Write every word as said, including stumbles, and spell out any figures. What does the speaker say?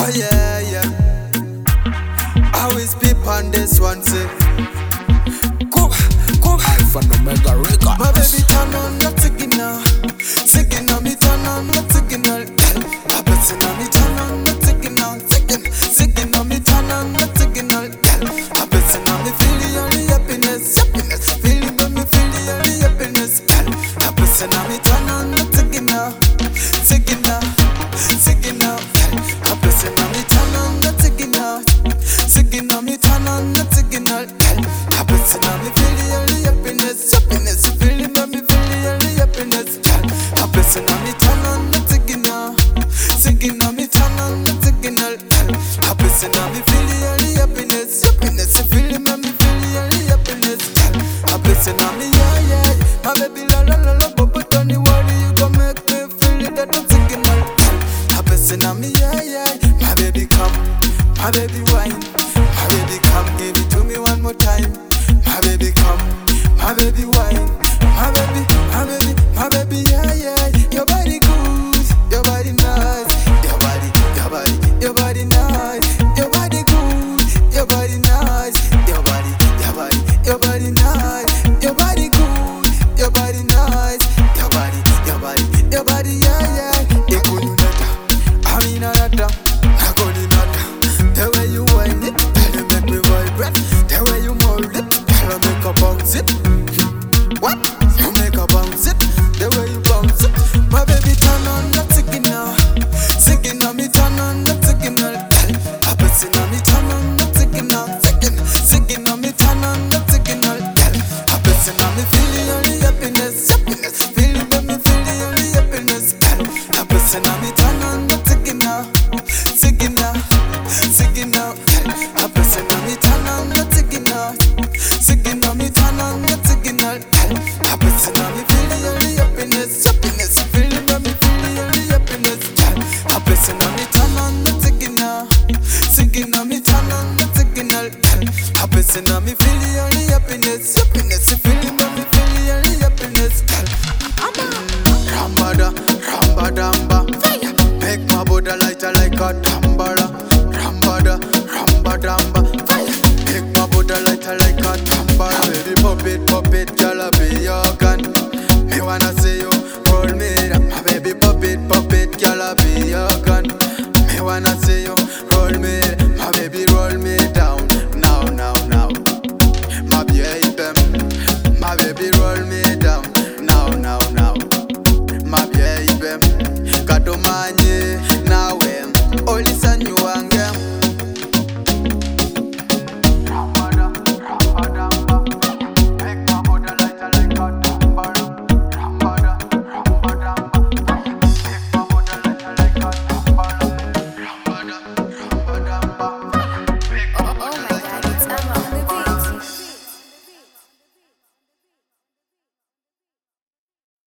Oh yeah, yeah. I always peep on this one, say. Go, go. Alpha and Omega Records. My baby turn on the signal. Signal me turn on the signal. I bet signal me turn on the signal. Signal, signal me turn on the signal. I bet signal me feel the only happiness. Happiness, feel it when me feel the only happiness. I bet signal me turn on the signal. Signal, signal. I bet signal me turn on the signal. Signal me turn on the signal. I bet signal me feel the only happiness. Happiness, feel it when me feel the only happiness. I bet signal me turn on the signal. Signal me turn on the signal. I bet signal me feel the only happiness. Happiness, feel it when me feel the only happiness. I bet signal me yeah yeah. My baby la la la la, but don't you worry, you gon' make me feel it that I'm signal. I bet signal me yeah yeah. My baby come, my baby wine. My baby come, give it to me one more time. My baby come, my baby wine. My baby, my baby, my baby, yeah, yeah. Your body good, your body nice. Your body, your body, your body nice. Your body good, your body nice. Your body, your body, your body nice. Your body good, your body nice. Your body, your body, your body, yeah, yeah. You couldn't matter. I mean, I matter. I couldn't matter. The way you wind it, you make me vibrate. The way you mold it, you make a bounce it. What? You make a bounce it. The way you bounce it. My baby turn on the signal. Signal me turn on the signal. I bet signal me turn on the signal. Signal, signal me turn on the signal. I bet signal me feel the only happiness. Happiness, feel it when me feel the only happiness. I bet signal me turn on the signal. Signal, signal. I bet signal me turn on the signal. Signal me turn on the signal. I bet signal me feel the only happiness. Happiness, feel it when me feel the only happiness. I bet signal me turn on the signal. Signal me turn on the signal. I bet signal me feel the only happiness. Happiness, feel it when me feel the only happiness. Rambada, rambadamba, make my body lighter like a dam.